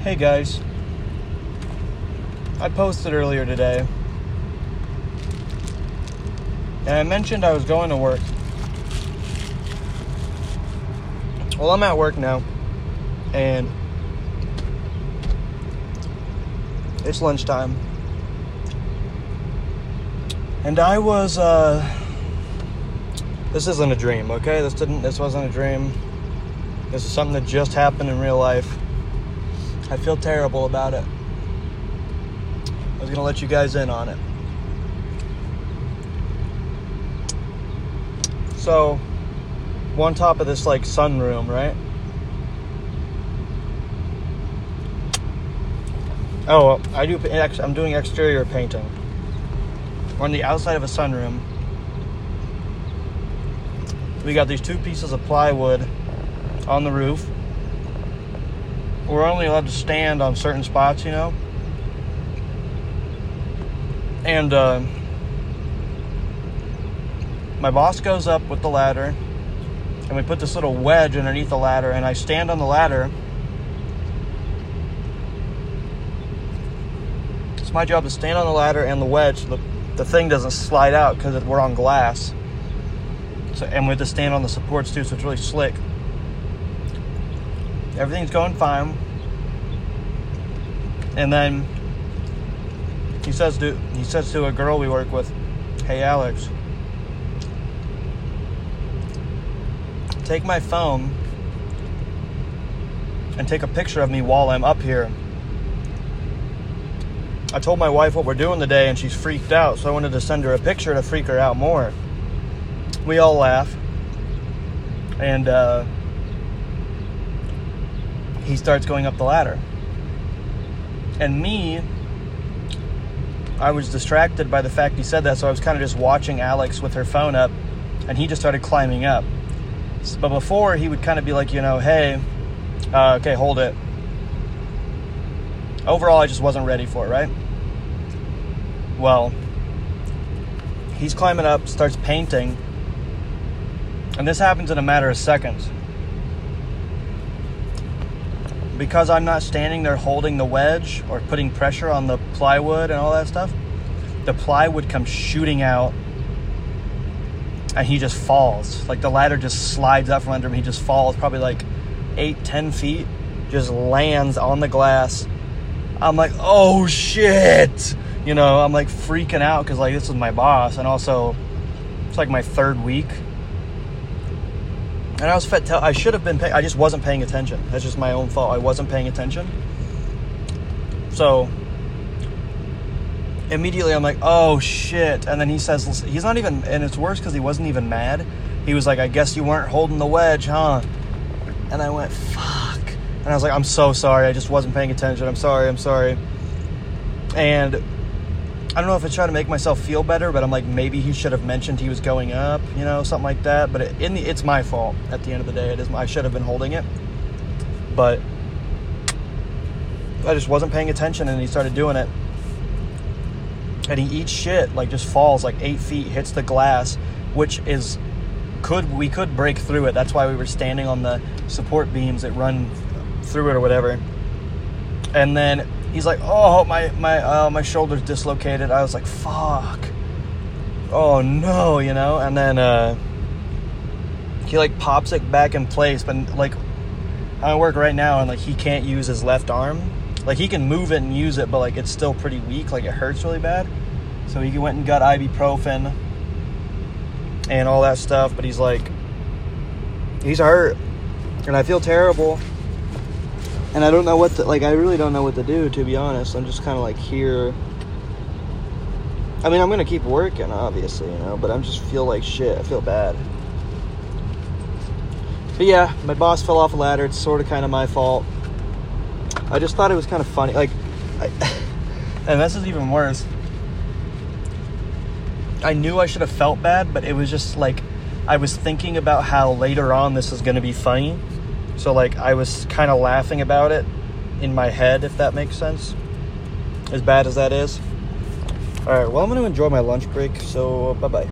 Hey guys, I posted earlier today, and I mentioned I was going to work. Well, I'm at work now, and it's lunchtime, and I was, this isn't a dream, okay? This wasn't a dream. This is something that just happened in real life. I feel terrible about it. I was gonna let you guys in on it. So, on top of this like sunroom, right? Oh, I'm doing exterior painting. On the outside of a sunroom, we got these two pieces of plywood on the roof. We're only allowed to stand on certain spots, you know? And my boss goes up with the ladder, and we put this little wedge underneath the ladder, and I stand on the ladder. It's my job to stand on the ladder and the wedge. The thing doesn't slide out because we're on glass. And we have to stand on the supports too, so it's really slick. Everything's going fine. And then he says to a girl we work with, "Hey Alex, take my phone and take a picture of me while I'm up here." I told my wife what we're doing today, and she's freaked out, so I wanted to send her a picture to freak her out more. We all laugh, and he starts going up the ladder. And me, I was distracted by the fact he said that, so I was kind of just watching Alex with her phone up, and he just started climbing up. But before, he would kind of be like, you know, "Hey, okay, hold it." Overall, I just wasn't ready for it, right? Well, he's climbing up, starts painting, and this happens in a matter of seconds. Because I'm not standing there holding the wedge or putting pressure on the plywood and all that stuff, the plywood comes shooting out, and he just falls. Like, the ladder just slides out from under him. He just falls probably like 8-10 feet, just lands on the glass. I'm like, oh shit, you know, I'm like freaking out because like this is my boss, and also it's like my third week. And I should have been I just wasn't paying attention. That's just my own fault. I wasn't paying attention. So immediately I'm like, oh shit. And then he says, he's not even, and it's worse because he wasn't even mad. He was like, "I guess you weren't holding the wedge, huh?" And I went, fuck. And I was like, "I'm so sorry. I just wasn't paying attention. I'm sorry. And I don't know if it's trying to make myself feel better, but I'm like, maybe he should have mentioned he was going up, you know, something like that. But it's my fault at the end of the day. I should have been holding it. But I just wasn't paying attention, and he started doing it. And he eats shit, like just falls like 8 feet, hits the glass, which is, we could break through it. That's why we were standing on the support beams that run through it or whatever. And then he's like, "Oh, my shoulder's dislocated." I was like, fuck. Oh no, you know? And then he like pops it back in place, but like I work right now, and like he can't use his left arm. Like he can move it and use it, but like it's still pretty weak, like it hurts really bad. So he went and got ibuprofen and all that stuff, but he's like, he's hurt, and I feel terrible. And I don't know what to, like, I really don't know what to do, to be honest. I'm just kind of like here. I mean, I'm going to keep working, obviously, you know, but I just feel like shit. I feel bad. But yeah, my boss fell off a ladder. It's sort of kind of my fault. I just thought it was kind of funny. Like, and this is even worse. I knew I should have felt bad, but it was just like, I was thinking about how later on this is going to be funny. So, like, I was kind of laughing about it in my head, if that makes sense. As bad as that is. All right, well, I'm going to enjoy my lunch break, so bye-bye.